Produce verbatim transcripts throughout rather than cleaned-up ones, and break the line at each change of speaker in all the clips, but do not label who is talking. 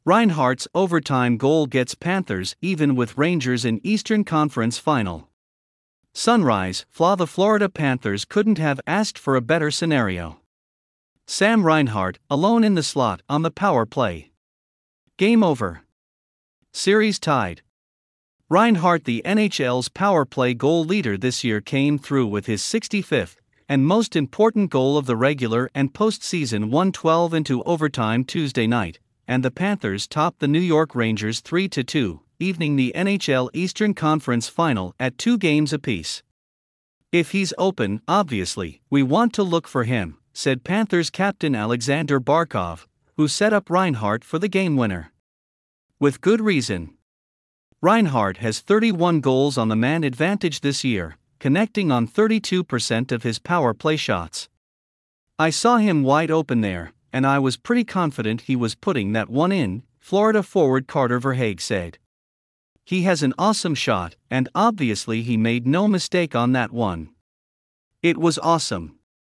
Reinhardt's overtime goal gets Panthers even with Rangers in Eastern Conference Final. Sunrise, Fla The Florida Panthers couldn't have asked for a better scenario. Sam Reinhart, alone in the slot on the power play. Game over. Series tied. Reinhart, the N H L's power play goal leader this year, came through with his sixty-fifth and most important goal of the regular and postseason, one twelve into overtime Tuesday night, and the Panthers topped the New York Rangers three to two, evening the N H L Eastern Conference Final at two games apiece. "If he's open, obviously, we want to look for him," said Panthers captain Alexander Barkov, who set up Reinhart for the game winner. With good reason. Reinhart has thirty-one goals on the man advantage this year, connecting on thirty-two percent of his power play shots. "I saw him wide open there, and I was pretty confident he was putting that one in," Florida forward Carter Verhaeghe said. "He has an awesome shot, and obviously he made no mistake on that one. It was awesome."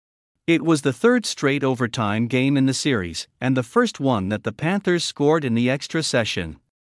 It was the third straight overtime game in the series, and the first one that the Panthers scored in the extra session.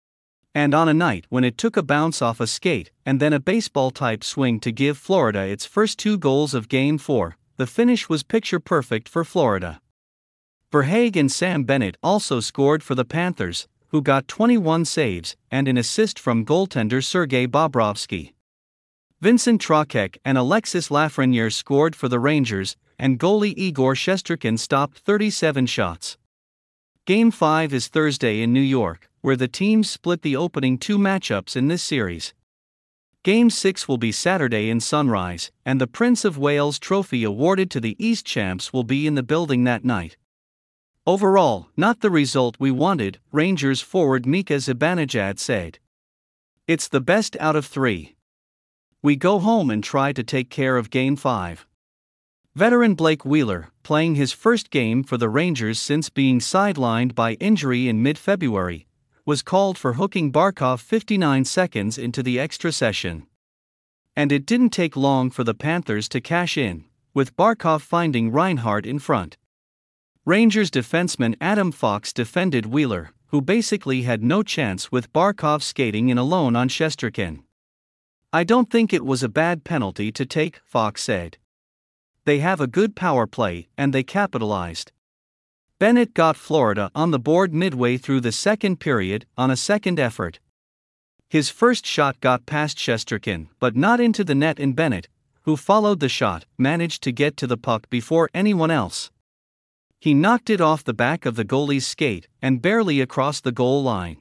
And on a night when it took a bounce off a skate and then a baseball-type swing to give Florida its first two goals of Game four, the finish was picture-perfect for Florida. Verhaeghe and Sam Bennett also scored for the Panthers, who got twenty-one saves and an assist from goaltender Sergei Bobrovsky. Vincent Trocheck and Alexis Lafreniere scored for the Rangers, and goalie Igor Shesterkin stopped thirty-seven shots. Game five is Thursday in New York, where the teams split the opening two matchups in this series. Game six will be Saturday in Sunrise, and the Prince of Wales Trophy awarded to the East champs will be in the building that night. "Overall, not the result we wanted," Rangers forward Mika Zibanejad said. "It's the best out of three. We go home and try to take care of Game five. Veteran Blake Wheeler, playing his first game for the Rangers since being sidelined by injury in mid-February, was called for hooking Barkov fifty-nine seconds into the extra session. And it didn't take long for the Panthers to cash in, with Barkov finding Reinhart in front. Rangers defenseman Adam Fox defended Wheeler, who basically had no chance with Barkov skating in alone on Shesterkin. "I don't think it was a bad penalty to take," Fox said. "They have a good power play, and they capitalized." Bennett got Florida on the board midway through the second period on a second effort. His first shot got past Shesterkin, but not into the net, and Bennett, who followed the shot, managed to get to the puck before anyone else. He knocked it off the back of the goalie's skate and barely across the goal line.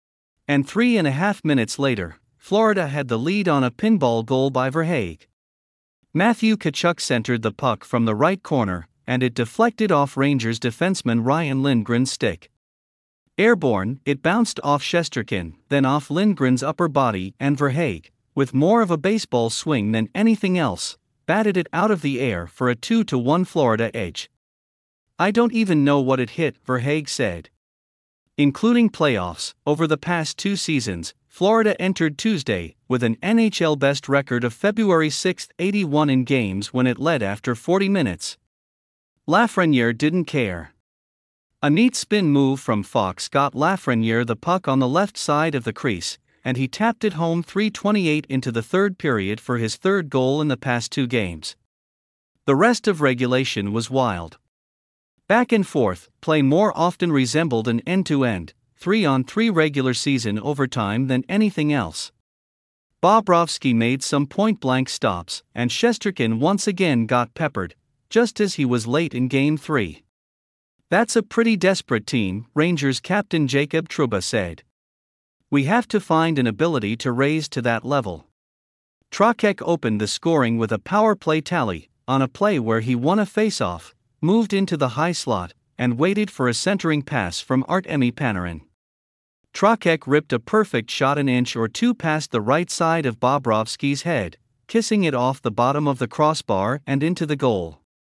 And three and a half minutes later, Florida had the lead on a pinball goal by Verhaeghe. Matthew Tkachuk centered the puck from the right corner, and it deflected off Rangers defenseman Ryan Lindgren's stick. Airborne, it bounced off Shesterkin, then off Lindgren's upper body, and Verhaeghe, with more of a baseball swing than anything else, batted it out of the air for a two to one Florida edge. "I don't even know what it hit," Verhaeghe said. Including playoffs, over the past two seasons, Florida entered Tuesday with an N H L best record of February sixth, eighty-one in games when it led after forty minutes. Lafreniere didn't care. A neat spin move from Fox got Lafreniere the puck on the left side of the crease, and he tapped it home three twenty-eight into the third period for his third goal in the past two games. The rest of regulation was wild. Back and forth, play more often resembled an end-to-end, three-on-three regular season overtime than anything else. Bobrovsky made some point-blank stops, and Shesterkin once again got peppered, just as he was late in Game three. "That's a pretty desperate team," Rangers captain Jacob Trouba said. "We have to find an ability to raise to that level." Trocheck opened the scoring with a power play tally, on a play where he won a faceoff, moved into the high slot, and waited for a centering pass from Artemi Panarin. Trocheck ripped a perfect shot an inch or two past the right side of Bobrovsky's head, kissing it off the bottom of the crossbar and into the goal.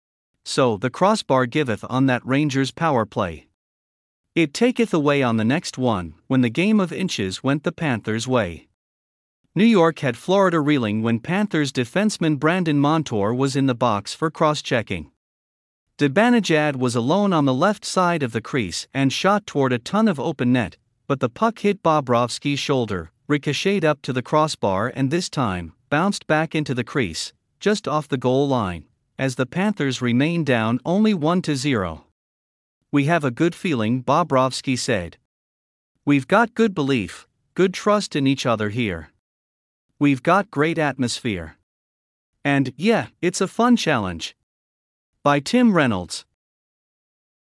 So the crossbar giveth on that Rangers power play. It taketh away on the next one, when the game of inches went the Panthers' way. New York had Florida reeling when Panthers defenseman Brandon Montour was in the box for cross-checking. Zibanejad was alone on the left side of the crease and shot toward a ton of open net, but the puck hit Bobrovsky's shoulder, ricocheted up to the crossbar and this time, bounced back into the crease, just off the goal line, as the Panthers remained down only one to zero. "We have a good feeling," Bobrovsky said. "We've got good belief, good trust in each other here. We've got great atmosphere. And, yeah, it's a fun challenge." By Tim Reynolds.